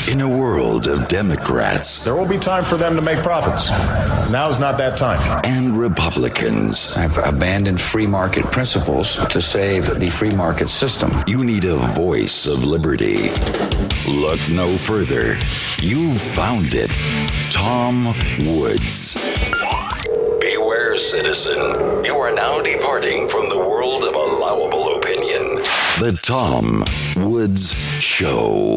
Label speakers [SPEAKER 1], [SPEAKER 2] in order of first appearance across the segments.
[SPEAKER 1] In a world of Democrats,
[SPEAKER 2] there will be time for them to make profits. Now's not that time.
[SPEAKER 1] And Republicans.
[SPEAKER 3] I've abandoned free market principles to save the free market system.
[SPEAKER 1] You need a voice of liberty. Look no further. You've found it. Tom Woods. Beware, citizen. You are now departing from the world of allowable opinion. The Tom Woods Show.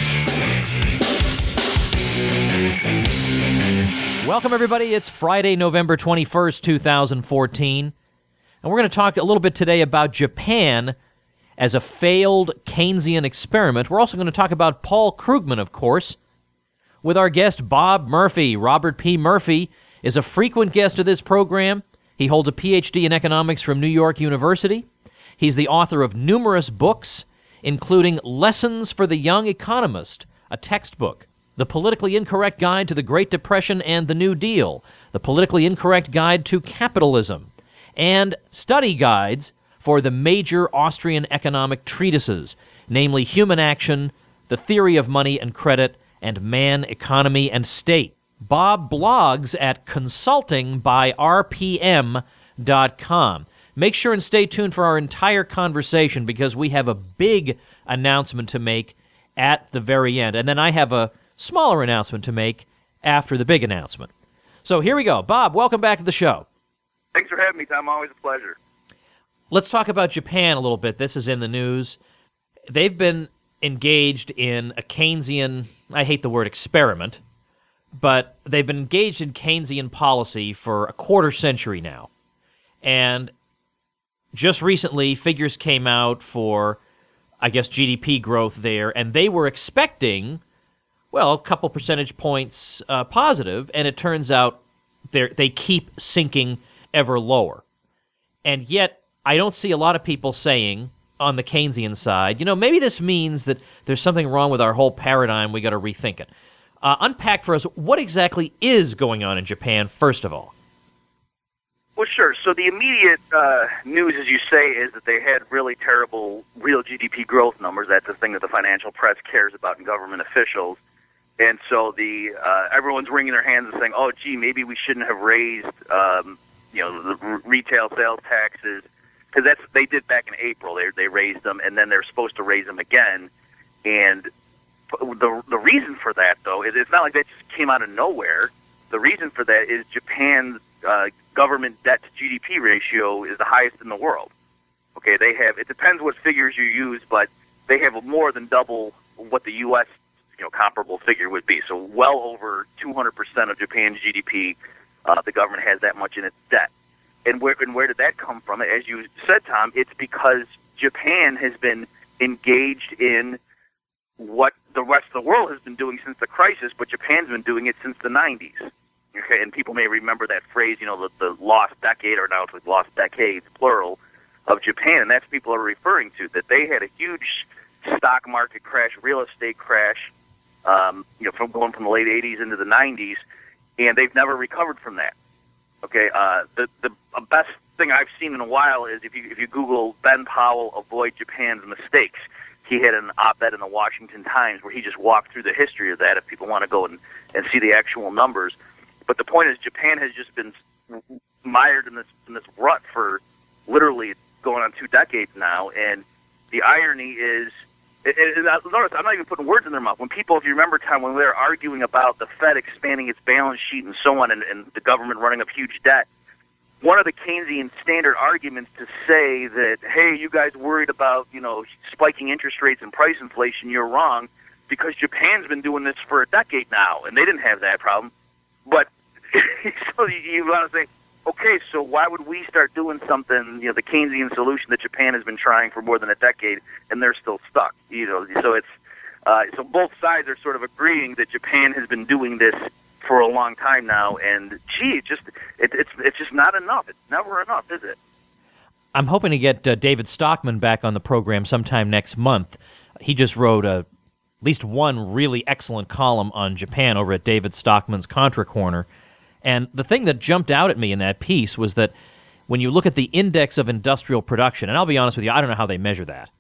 [SPEAKER 4] Welcome, everybody. It's Friday, November 21st, 2014. And we're going to talk a little bit today about Japan as a failed Keynesian experiment. We're also going to talk about Paul Krugman, of course, with our guest Bob Murphy. Robert P. Murphy is a frequent guest of this program. He holds a Ph.D. in economics from New York University. He's the author of numerous books, including Lessons for the Young Economist, a textbook, The Politically Incorrect Guide to the Great Depression and the New Deal, The Politically Incorrect Guide to Capitalism, and study guides for the major Austrian economic treatises, namely Human Action, The Theory of Money and Credit, and Man, Economy, and State. Bob blogs at consultingbyrpm.com. Make sure and stay tuned for our entire conversation because we have a big announcement to make at the very end. And then I have a smaller announcement to make after the big announcement. So here we go. Bob, welcome back to the show.
[SPEAKER 5] Thanks for having me, Tom. Always a pleasure.
[SPEAKER 4] Let's talk about Japan a little bit. This is in the news. They've been engaged in a Keynesian, I hate the word experiment, but they've been engaged in Keynesian policy for a quarter century now. And just recently, figures came out for, I guess, GDP growth there, and they were expecting, well, a couple percentage points positive, and it turns out they keep sinking ever lower. And yet, I don't see a lot of people saying on the Keynesian side, maybe this means that there's something wrong with our whole paradigm, we got to rethink it. Unpack for us, what exactly is going on in Japan, first of all?
[SPEAKER 5] Well, sure. So the immediate news, as you say, is that they had really terrible real GDP growth numbers. That's the thing that the financial press cares about and government officials. And so everyone's wringing their hands and saying, "Oh, gee, maybe we shouldn't have raised, the retail sales taxes," because they did back in April. They raised them, and then they're supposed to raise them again. And the reason for that, though, is it's not like that just came out of nowhere. The reason for that is Japan's government debt to GDP ratio is the highest in the world. Okay, they have, it depends what figures you use, but they have more than double what the U.S. Comparable figure would be. So well over 200% of Japan's GDP, the government has that much in its debt. And where did that come from? As you said, Tom, it's because Japan has been engaged in what the rest of the world has been doing since the crisis, but Japan's been doing it since the 90s. Okay, and people may remember that phrase, the lost decade, or now it's like lost decades, plural, of Japan. And that's what people are referring to, that they had a huge stock market crash, real estate crash, from going from the late 80s into the 90s, and they've never recovered from that. Okay, the best thing I've seen in a while is if you Google Ben Powell avoid Japan's mistakes. He had an op-ed in the Washington Times where he just walked through the history of that if people want to go and see the actual numbers. But the point is, Japan has just been mired in this rut for literally going on 2 decades now. And the irony is, notice I'm not even putting words in their mouth. When people, if you remember, Tom, when we were arguing about the Fed expanding its balance sheet and so on, and the government running up huge debt, one of the Keynesian standard arguments to say that, hey, you guys worried about, spiking interest rates and price inflation, you're wrong, because Japan's been doing this for a decade now, and they didn't have that problem. But so you want to say, okay, so why would we start doing something, the Keynesian solution that Japan has been trying for more than a decade, and they're still stuck? So it's so both sides are sort of agreeing that Japan has been doing this for a long time now, and gee, it's just not enough. It's never enough, is it?
[SPEAKER 4] I'm hoping to get David Stockman back on the program sometime next month. He just wrote at least one really excellent column on Japan over at David Stockman's Contra Corner. And the thing that jumped out at me in that piece was that when you look at the index of industrial production, and I'll be honest with you, I don't know how they measure that,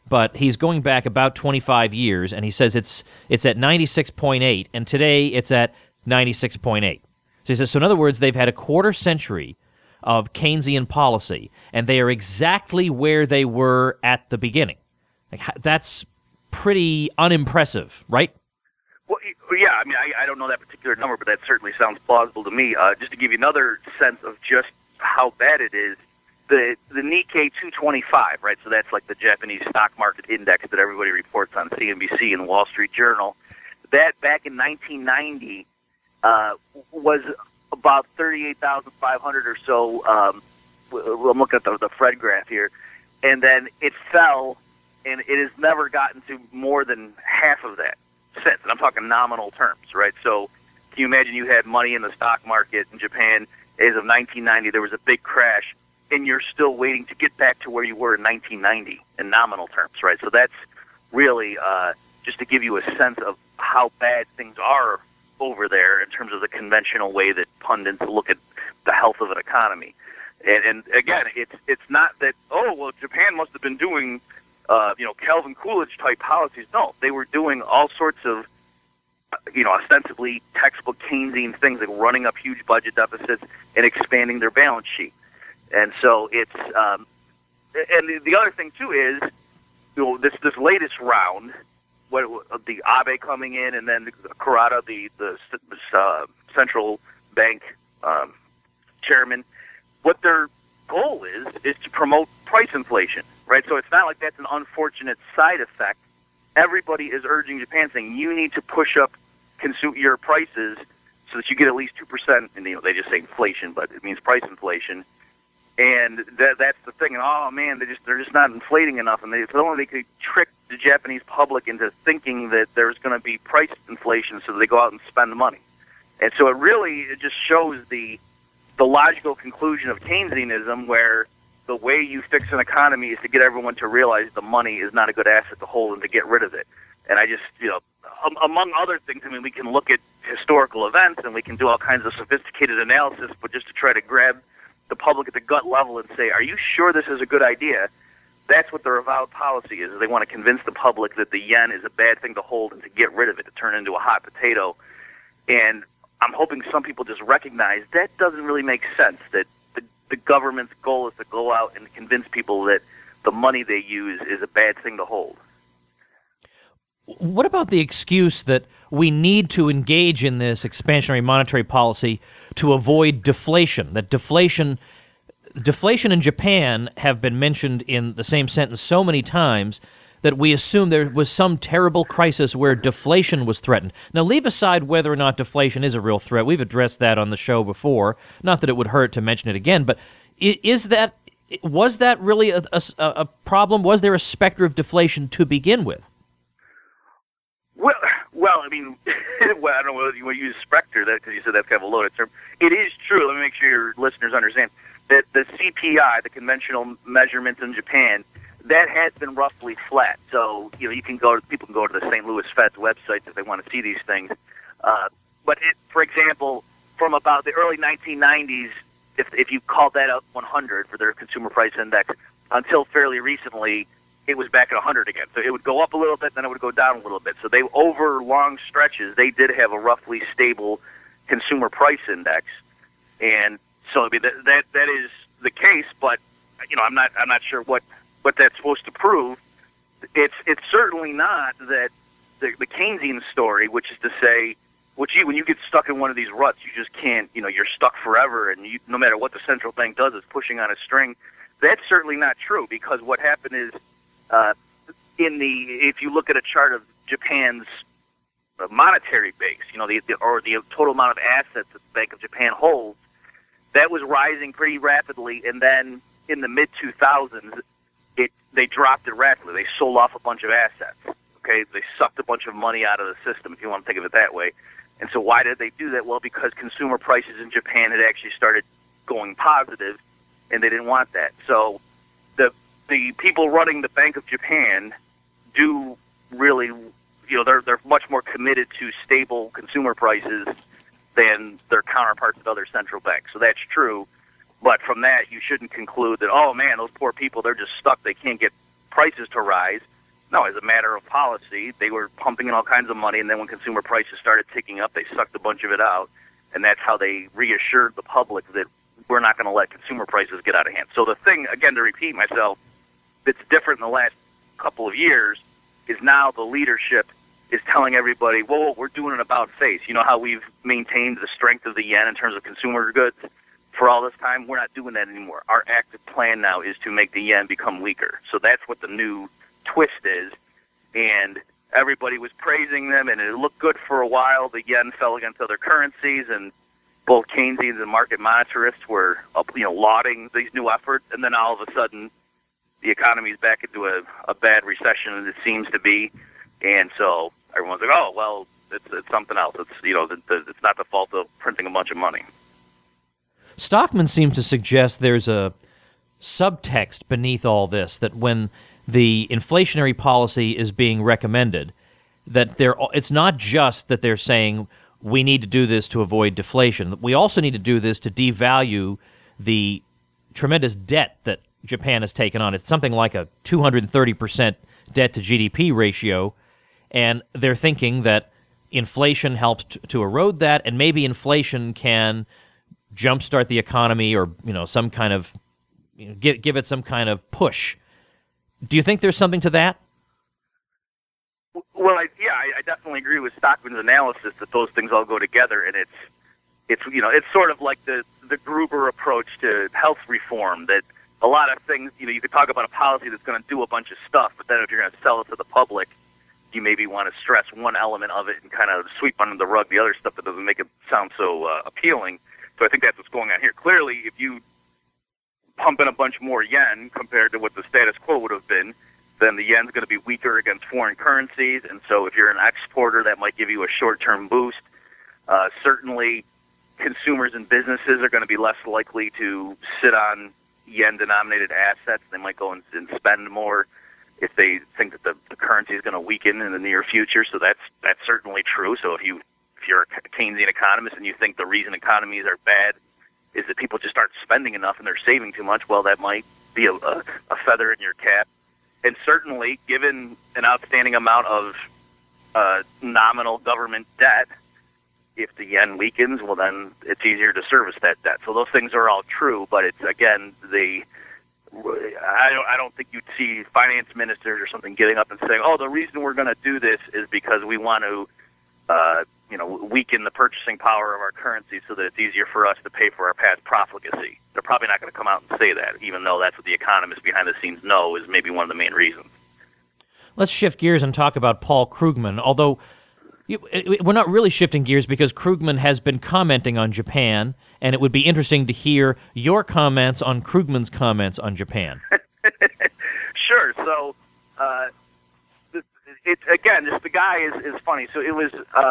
[SPEAKER 4] but he's going back about 25 years, and he says it's at 96.8, and today it's at 96.8. So he says, so in other words, they've had a quarter century of Keynesian policy, and they are exactly where they were at the beginning. That's pretty unimpressive, right?
[SPEAKER 5] Well, yeah, I mean, I don't know that particular number, but that certainly sounds plausible to me. Just to give you another sense of just how bad it is, the Nikkei 225, right? So that's like the Japanese stock market index that everybody reports on CNBC and Wall Street Journal. That back in 1990 was about 38,500 or so. I'm looking at the Fred graph here, and then it fell, and it has never gotten to more than half of that since. And I'm talking nominal terms, right? So can you imagine you had money in the stock market in Japan as of 1990? There was a big crash, and you're still waiting to get back to where you were in 1990 in nominal terms, right? So that's really just to give you a sense of how bad things are over there in terms of the conventional way that pundits look at the health of an economy. And again, it's not that, oh, well, Japan must have been doing, Calvin Coolidge type policies. No, they were doing all sorts of, ostensibly textbook Keynesian things like running up huge budget deficits and expanding their balance sheet. And so it's, and the other thing too is, this latest round, the Abe coming in, and then Kurata, the central bank chairman, what their goal is to promote price inflation, right? So it's not like that's an unfortunate side effect. Everybody is urging Japan, saying you need to push up your prices so that you get at least 2%. And they just say inflation, but it means price inflation. And that's the thing. And oh man, they're just not inflating enough. And if only they could trick the Japanese public into thinking that there's going to be price inflation, so they go out and spend the money. And so it just shows the logical conclusion of Keynesianism, where the way you fix an economy is to get everyone to realize the money is not a good asset to hold and to get rid of it. And I just, among other things, I mean, we can look at historical events and we can do all kinds of sophisticated analysis, but just to try to grab the public at the gut level and say, are you sure this is a good idea? That's what their avowed policy is. They want to convince the public that the yen is a bad thing to hold and to get rid of it, to turn it into a hot potato. And I'm hoping some people just recognize that doesn't really make sense, that the government's goal is to go out and convince people that the money they use is a bad thing to hold.
[SPEAKER 4] What about the excuse that we need to engage in this expansionary monetary policy to avoid deflation? That deflation and Japan have been mentioned in the same sentence so many times that we assume there was some terrible crisis where deflation was threatened. Now, leave aside whether or not deflation is a real threat. We've addressed that on the show before. Not that it would hurt to mention it again, but was that really a problem? Was there a specter of deflation to begin with?
[SPEAKER 5] Well, I mean, I don't know whether you want to use specter, because you said that's kind of a loaded term. It is true. Let me make sure your listeners understand that the CPI, the conventional measurement in Japan, that has been roughly flat. So, people can go to the St. Louis Fed's website if they want to see these things. But for example, from about the early 1990s, if you called that up 100 for their consumer price index, until fairly recently, it was back at 100 again. So it would go up a little bit, then it would go down a little bit. So over long stretches, they did have a roughly stable consumer price index. And so I mean, that is the case, but I'm not sure what that's supposed to prove. It's certainly not that the Keynesian story, which is to say, when you get stuck in one of these ruts, you just can't, you're stuck forever, and no matter what the central bank does, it's pushing on a string. That's certainly not true, because what happened is, if you look at a chart of Japan's monetary base, the total amount of assets that the Bank of Japan holds, that was rising pretty rapidly, and then in the mid-2000s, they dropped it rapidly. They sold off a bunch of assets. Okay, they sucked a bunch of money out of the system, if you want to think of it that way. And so why did they do that? Well, because consumer prices in Japan had actually started going positive, and they didn't want that. So the people running the Bank of Japan do really, they're much more committed to stable consumer prices than their counterparts at other central banks. So that's true. But from that, you shouldn't conclude that, oh man, those poor people, they're just stuck. They can't get prices to rise. No, as a matter of policy, they were pumping in all kinds of money, and then when consumer prices started ticking up, they sucked a bunch of it out, and that's how they reassured the public that we're not going to let consumer prices get out of hand. So the thing, again, to repeat myself, that's different in the last couple of years is now the leadership is telling everybody, whoa, we're doing an about face. You know how we've maintained the strength of the yen in terms of consumer goods for all this time? We're not doing that anymore. Our active plan now is to make the yen become weaker. So that's what the new twist is, and everybody was praising them, and it looked good for a while. The yen fell against other currencies, and both Keynesians and market monetarists were, lauding these new efforts, and then all of a sudden, the economy's back into a bad recession, as it seems to be, and so everyone's like, oh, well, it's something else. It's it's not the fault of printing a bunch of money.
[SPEAKER 4] Stockman seemed to suggest there's a subtext beneath all this, that when the inflationary policy is being recommended, that it's not just that they're saying we need to do this to avoid deflation. We also need to do this to devalue the tremendous debt that Japan has taken on. It's something like a 230% debt to GDP ratio, and they're thinking that inflation helps to erode that, and maybe inflation can jumpstart the economy, or some kind of give it some kind of push. Do you think there's something to that?
[SPEAKER 5] Well, I definitely agree with Stockman's analysis that those things all go together, and it's sort of like the Gruber approach to health reform, that a lot of things, you could talk about a policy that's going to do a bunch of stuff, but then if you're going to sell it to the public, you maybe want to stress one element of it and kind of sweep under the rug the other stuff that doesn't make it sound so appealing. So I think that's what's going on here. Clearly, if you pump in a bunch more yen compared to what the status quo would have been, then the yen's going to be weaker against foreign currencies, and so if you're an exporter, that might give you a short-term boost. Certainly, consumers and businesses are going to be less likely to sit on yen-denominated assets. They might go and spend more if they think that the currency is going to weaken in the near future, so that's certainly true. So if you're a Keynesian economist and you think the reason economies are bad is that people just aren't spending enough and they're saving too much, well, that might be a feather in your cap. And certainly, given an outstanding amount of nominal government debt, if the yen weakens, well, then it's easier to service that debt. So those things are all true, but it's, again, I don't think you'd see finance ministers or something getting up and saying, oh, the reason we're going to do this is because we want to weaken the purchasing power of our currency so that it's easier for us to pay for our past profligacy. They're probably not going to come out and say that, even though that's what the economists behind the scenes know is maybe one of the main reasons.
[SPEAKER 4] Let's shift gears and talk about Paul Krugman, although we're not really shifting gears because Krugman has been commenting on Japan, and it would be interesting to hear your comments on Krugman's comments on Japan.
[SPEAKER 5] Sure. So, the guy is funny. So it was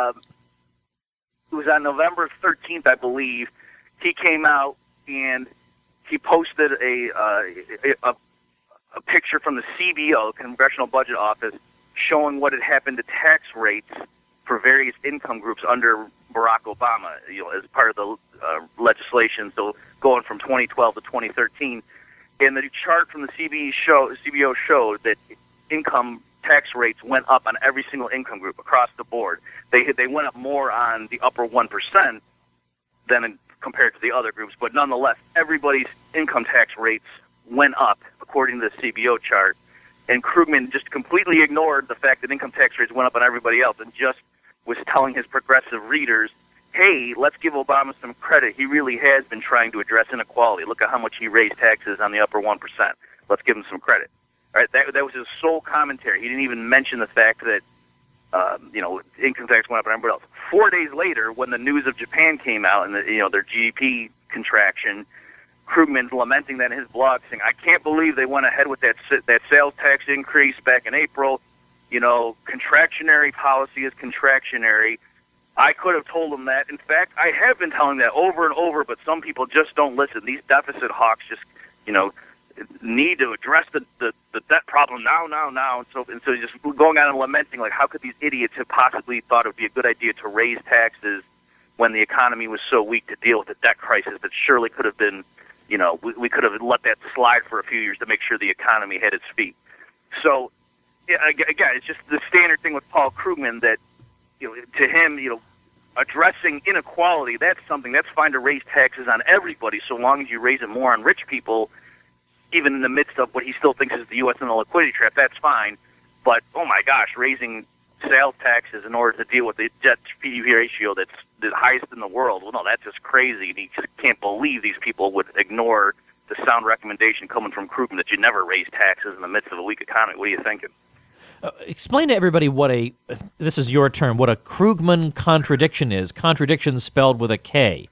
[SPEAKER 5] on November 13th, I believe. He came out and he posted a picture from the CBO, Congressional Budget Office, showing what had happened to tax rates for various income groups under Barack Obama, as part of the legislation. So going from 2012 to 2013, and the chart from the CBO showed that income tax rates went up on every single income group across the board. They went up more on the upper 1% than compared to the other groups, but nonetheless, everybody's income tax rates went up according to the CBO chart. And Krugman just completely ignored the fact that income tax rates went up on everybody else and just was telling his progressive readers, hey, let's give Obama some credit. He really has been trying to address inequality. Look at how much he raised taxes on the upper 1%. Let's give him some credit. All right, that was his sole commentary. He didn't even mention the fact that income tax went up on everybody else. 4 days later, when the news of Japan came out and their GDP contraction, Krugman's lamenting that in his blog, saying, I can't believe they went ahead with that sales tax increase back in April. Contractionary policy is contractionary. I could have told them that. In fact, I have been telling that over and over, but some people just don't listen. These deficit hawks just, need to address the debt problem now. And so just going on and lamenting, like, how could these idiots have possibly thought it would be a good idea to raise taxes when the economy was so weak to deal with the debt crisis that surely could have been, we could have let that slide for a few years to make sure the economy had its feet. So again, it's just the standard thing with Paul Krugman that, to him, addressing inequality, that's fine to raise taxes on everybody so long as you raise it more on rich people, even in the midst of what he still thinks is the U.S. in a liquidity trap, that's fine. But, oh my gosh, raising sales taxes in order to deal with the debt-to-GDP ratio that's the highest in the world, well, no, that's just crazy. And he just can't believe these people would ignore the sound recommendation coming from Krugman that you never raise taxes in the midst of a weak economy. What are you thinking?
[SPEAKER 4] Explain to everybody this is your term, what a Krugman contradiction is. Contradiction spelled with a K.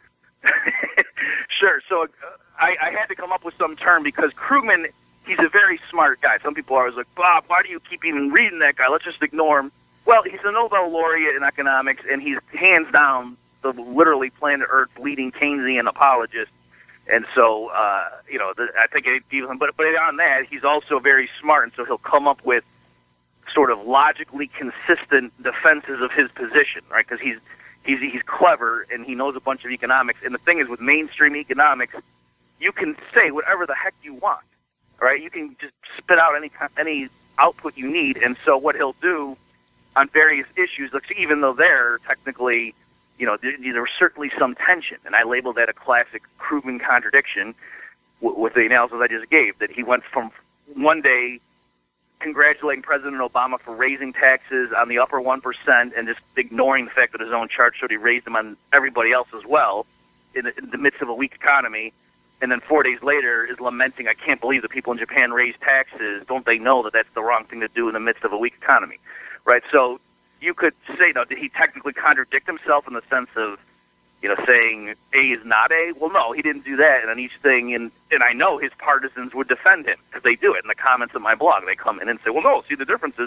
[SPEAKER 5] Sure. So I had to come up with some term because Krugman, he's a very smart guy. Some people are always like, Bob, why do you keep even reading that guy? Let's just ignore him. Well, he's a Nobel laureate in economics, and he's hands down the literally planet Earth leading Keynesian apologist. And so, I think it even, but on that, he's also very smart, and so he'll come up with sort of logically consistent defenses of his position, right? Because he's clever and he knows a bunch of economics. And the thing is, with mainstream economics, you can say whatever the heck you want, right? You can just spit out any output you need. And so what he'll do on various issues, even though they're technically, there was certainly some tension, and I labeled that a classic Krugman contradiction with the analysis I just gave, that he went from one day congratulating President Obama for raising taxes on the upper 1% and just ignoring the fact that his own chart showed he raised them on everybody else as well in the midst of a weak economy. And then 4 days later is lamenting, I can't believe the people in Japan raised taxes. Don't they know that that's the wrong thing to do in the midst of a weak economy, right? So you could say, did he technically contradict himself in the sense of, saying A is not A? Well, no, he didn't do that. And on each thing, and I know his partisans would defend him because they do it in the comments of my blog. They come in and say, well, no, see the differences.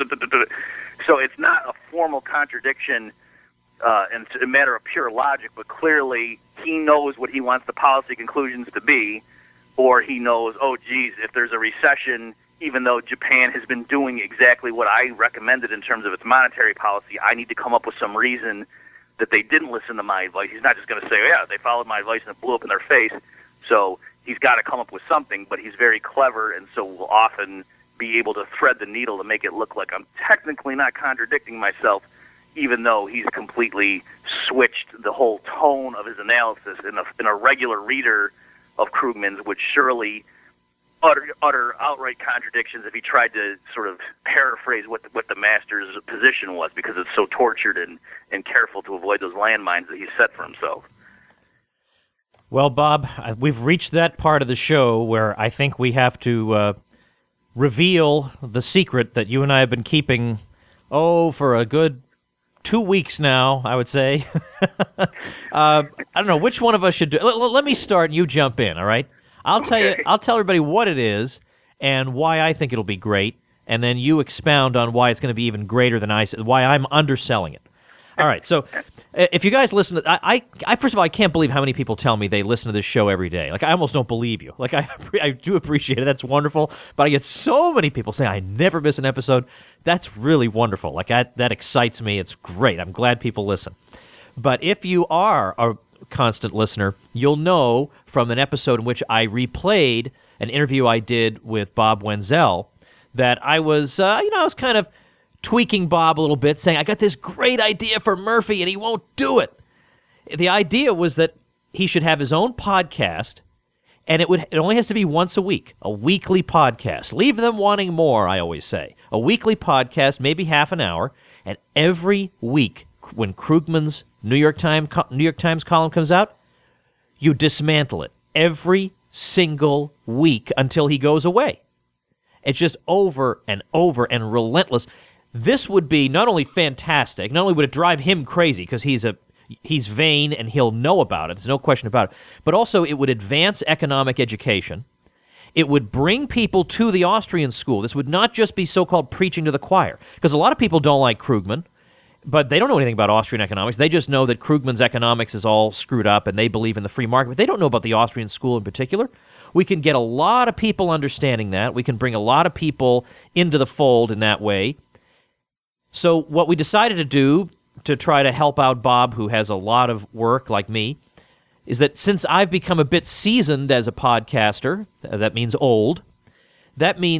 [SPEAKER 5] So it's not a formal contradiction and it's a matter of pure logic, but clearly he knows what he wants the policy conclusions to be, or he knows, oh, geez, if there's a recession, even though Japan has been doing exactly what I recommended in terms of its monetary policy, I need to come up with some reason that they didn't listen to my advice. He's not just going to say, yeah, they followed my advice and it blew up in their face. So he's got to come up with something, but he's very clever, and so will often be able to thread the needle to make it look like I'm technically not contradicting myself, even though he's completely switched the whole tone of his analysis. In a regular reader of Krugman's would surely utter outright contradictions if he tried to sort of paraphrase what the master's position was, because it's so tortured and careful to avoid those landmines that he's set for himself.
[SPEAKER 4] Well, Bob, we've reached that part of the show where I think we have to reveal the secret that you and I have been keeping, for a good 2 weeks now, I would say. I don't know which one of us should do. Let me start and you jump in, all right? I'll tell everybody what it is and why I think it'll be great, and then you expound on why it's going to be even greater than why I'm underselling it. All right, so if you guys listen to, I first of all, I can't believe how many people tell me they listen to this show every day. Like, I almost don't believe you. Like, I do appreciate it. That's wonderful. But I get so many people saying I never miss an episode. That's really wonderful. Like, that excites me. It's great. I'm glad people listen. But if you are a constant listener, you'll know from an episode in which I replayed an interview I did with Bob Wenzel that I was, I was kind of tweaking Bob a little bit, saying, I got this great idea for Murphy, and he won't do it. The idea was that he should have his own podcast, and it only has to be once a week, a weekly podcast. Leave them wanting more, I always say. A weekly podcast, maybe half an hour, and every week when Krugman's New York Times column comes out, you dismantle it every single week until he goes away. It's just over and over and relentless. This would be not only fantastic, not only would it drive him crazy because he's vain and he'll know about it, there's no question about it, but also it would advance economic education. It would bring people to the Austrian school. This would not just be so-called preaching to the choir, because a lot of people don't like Krugman, but they don't know anything about Austrian economics. They just know that Krugman's economics is all screwed up and they believe in the free market, but they don't know about the Austrian school in particular. We can get a lot of people understanding that. We can bring a lot of people into the fold in that way. So what we decided to do to try to help out Bob, who has a lot of work like me, is that since I've become a bit seasoned as a podcaster, that means old, that means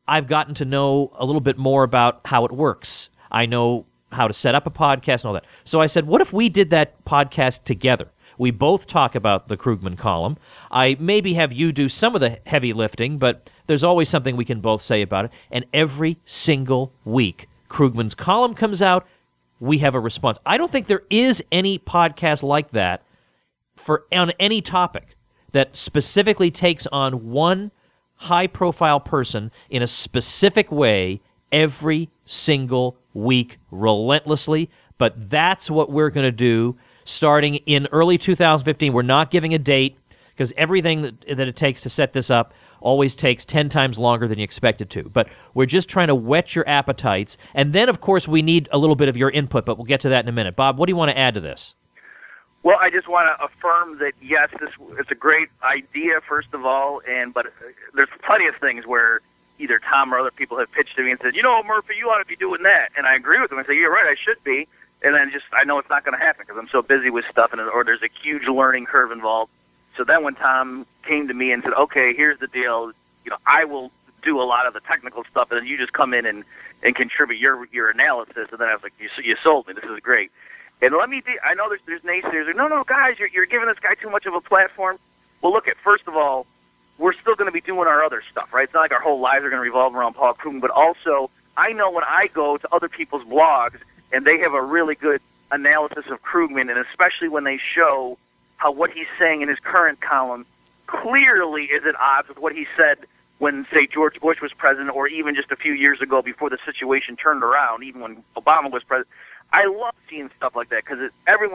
[SPEAKER 4] I've gotten to know a little bit more about how it works. I know how to set up a podcast and all that. So I said, what if we did that podcast together? We both talk about the Krugman column. I maybe have you do some of the heavy lifting, but there's always something we can both say about it. And every single week, Krugman's column comes out. We have a response. I don't think there is any podcast like that on any topic that specifically takes on one high-profile person in a specific way every single week relentlessly. But that's what we're going to do starting in early 2015. We're not giving a date because everything that it takes to set this up always takes 10 times longer than you expect it to. But we're just trying to whet your appetites. And then, of course, we need a little bit of your input, but we'll get to that in a minute. Bob, what do you want to add to this?
[SPEAKER 5] Well, I just want to affirm that, yes, it's a great idea, first of all, but there's plenty of things where either Tom or other people have pitched to me and said, Murphy, you ought to be doing that. And I agree with them. I say, you're right, I should be. And then I know it's not going to happen because I'm so busy with stuff, or there's a huge learning curve involved. So then when Tom came to me and said, okay, here's the deal, I will do a lot of the technical stuff, and then you just come in and contribute your analysis. And then I was like, you sold me. This is great. And I know there's naysayers. No, guys, you're giving this guy too much of a platform. Well, look, first of all, we're still going to be doing our other stuff, right? It's not like our whole lives are going to revolve around Paul Krugman, but also I know when I go to other people's blogs and they have a really good analysis of Krugman, and especially when they show how what he's saying in his current column clearly is at odds with what he said when, say, George Bush was president, or even just a few years ago before the situation turned around, even when Obama was president. I love seeing stuff like that because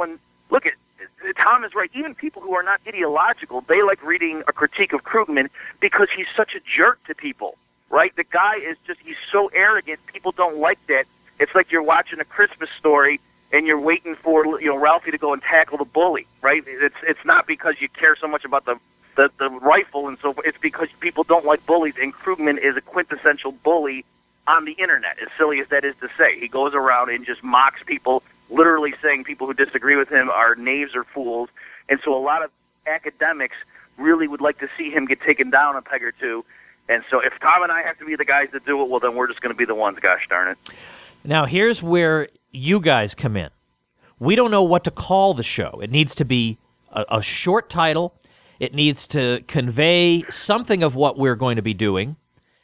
[SPEAKER 5] Tom is right. Even people who are not ideological, they like reading a critique of Krugman because he's such a jerk to people, right? The guy he's so arrogant, people don't like that. It's like you're watching A Christmas Story and you're waiting for Ralphie to go and tackle the bully, right? It's not because you care so much about the rifle and so forth. It's because people don't like bullies, and Krugman is a quintessential bully on the internet, as silly as that is to say. He goes around and just mocks people, literally saying people who disagree with him are knaves or fools. And so a lot of academics really would like to see him get taken down a peg or two. And so if Tom and I have to be the guys that do it, well, then we're just going to be the ones, gosh darn it.
[SPEAKER 4] Now, here's where you guys come in. We don't know what to call the show. It needs to be a short title. It needs to convey something of what we're going to be doing.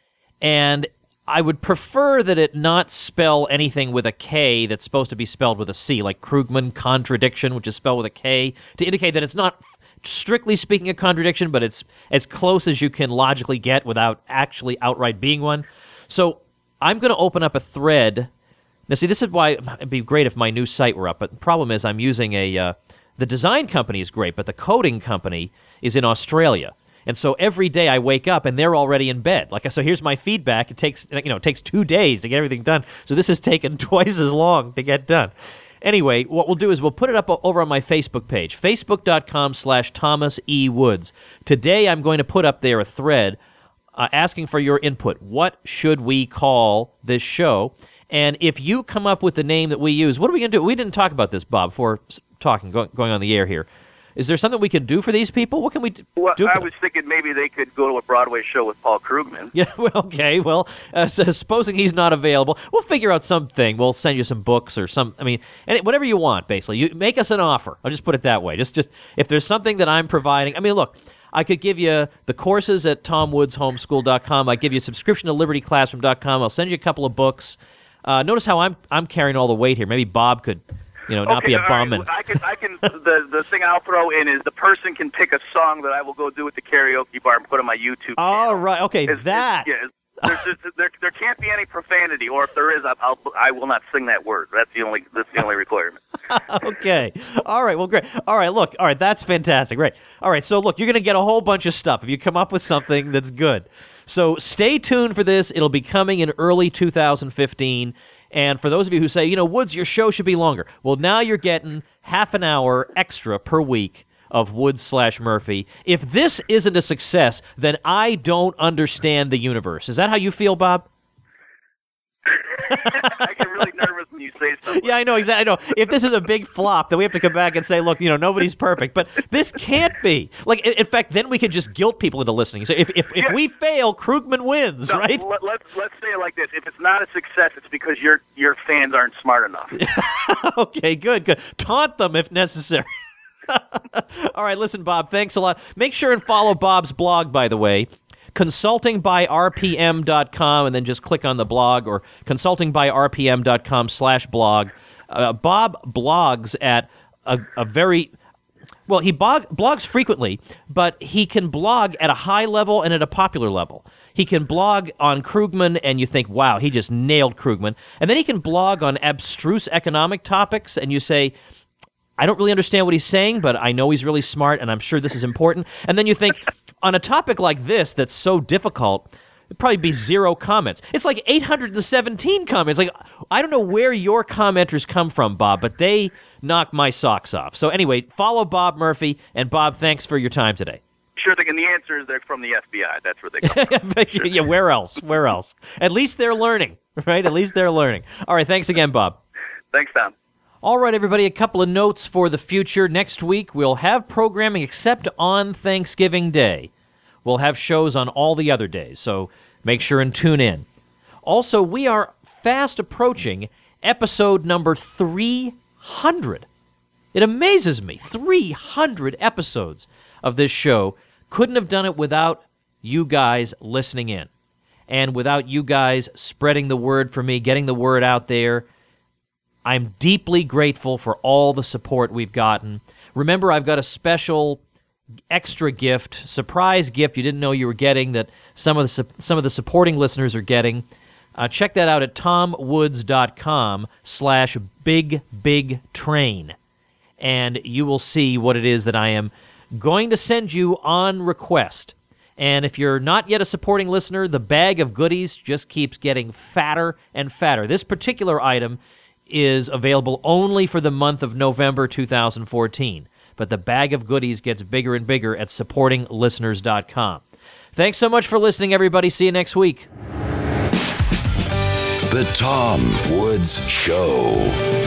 [SPEAKER 4] And I would prefer that it not spell anything with a K that's supposed to be spelled with a C, like Krugman Contradiction, which is spelled with a K, to indicate that it's not strictly speaking a contradiction, but it's as close as you can logically get without actually outright being one. So I'm going to open up a thread. Now, see, this is why it'd be great if my new site were up, but the problem is I'm using the design company is great, but the coding company is in Australia. And so every day I wake up and they're already in bed. So here's my feedback. It takes 2 days to get everything done. So this has taken twice as long to get done. Anyway, what we'll do is we'll put it up over on my Facebook page, facebook.com/Thomas E. Woods. Today I'm going to put up there a thread asking for your input. What should we call this show? And if you come up with the name that we use, what are we going to do? We didn't talk about this, Bob, before going on the air here. Is there something we could do for these people? What can we do?
[SPEAKER 5] Well, I was thinking maybe they could go to a Broadway show with Paul Krugman.
[SPEAKER 4] Yeah, well, okay. Well, so supposing he's not available, we'll figure out something. We'll send you some books or whatever you want, basically. You make us an offer. I'll just put it that way. Just if there's something that I'm providing. Look, I could give you the courses at TomWoodsHomeschool.com. I give you a subscription to LibertyClassroom.com. I'll send you a couple of books. Notice how I'm carrying all the weight here. Maybe Bob could not be a bum.
[SPEAKER 5] Right. I can. The thing I'll throw in is the person can pick a song that I will go do at the karaoke bar and put on my YouTube channel.
[SPEAKER 4] Oh, right. Okay, there
[SPEAKER 5] can't be any profanity, or if there is, I will not sing that word. That's the only requirement.
[SPEAKER 4] Okay. All right. Well, great. All right. Look. All right. That's fantastic. Great. All right. So, look, you're going to get a whole bunch of stuff if you come up with something that's good. So, stay tuned for this. It'll be coming in early 2015. And for those of you who say, Woods, your show should be longer. Well, now you're getting half an hour extra per week of Woods/Murphy. If this isn't a success, then I don't understand the universe. Is that how you feel, Bob?
[SPEAKER 5] I get really nervous when you say stuff.
[SPEAKER 4] Yeah, I know, exactly. I know. If this is a big flop, then we have to come back and say, look, nobody's perfect. But this can't be. Like, in fact, then we could just guilt people into listening. So if we fail, Krugman wins,
[SPEAKER 5] No,
[SPEAKER 4] right?
[SPEAKER 5] Let's say it like this. If it's not a success, it's because your fans aren't smart enough.
[SPEAKER 4] Okay, good. Taunt them if necessary. All right, listen, Bob, thanks a lot. Make sure and follow Bob's blog, by the way, consultingbyrpm.com, and then just click on the blog, or consultingbyrpm.com/blog. Bob blogs at a very... Well, he blogs frequently, but he can blog at a high level and at a popular level. He can blog on Krugman, and you think, wow, he just nailed Krugman. And then he can blog on abstruse economic topics, and you say, I don't really understand what he's saying, but I know he's really smart, and I'm sure this is important. And then you think, on a topic like this that's so difficult, it'd probably be 0 comments. It's like 817 comments. Like, I don't know where your commenters come from, Bob, but they knock my socks off. So anyway, follow Bob Murphy, and Bob, thanks for your time today.
[SPEAKER 5] Sure thing, and the answer is they're from the FBI. That's where they come from. Sure.
[SPEAKER 4] Yeah, where else? At least they're learning, right? At least they're learning. All right, thanks again, Bob.
[SPEAKER 5] Thanks, Tom.
[SPEAKER 4] All right, everybody, a couple of notes for the future. Next week, we'll have programming except on Thanksgiving Day. We'll have shows on all the other days, so make sure and tune in. Also, we are fast approaching episode number 300. It amazes me. 300 episodes of this show. Couldn't have done it without you guys listening in, and without you guys spreading the word for me, getting the word out there. I'm deeply grateful for all the support we've gotten. Remember, I've got a special extra gift, surprise gift you didn't know you were getting that some of the supporting listeners are getting. Check that out at tomwoods.com/bigbigtrain, and you will see what it is that I am going to send you on request. And if you're not yet a supporting listener, the bag of goodies just keeps getting fatter and fatter. This particular item is available only for the month of November 2014. But the bag of goodies gets bigger and bigger at supportinglisteners.com. Thanks so much for listening, everybody. See you next week.
[SPEAKER 1] The Tom Woods Show.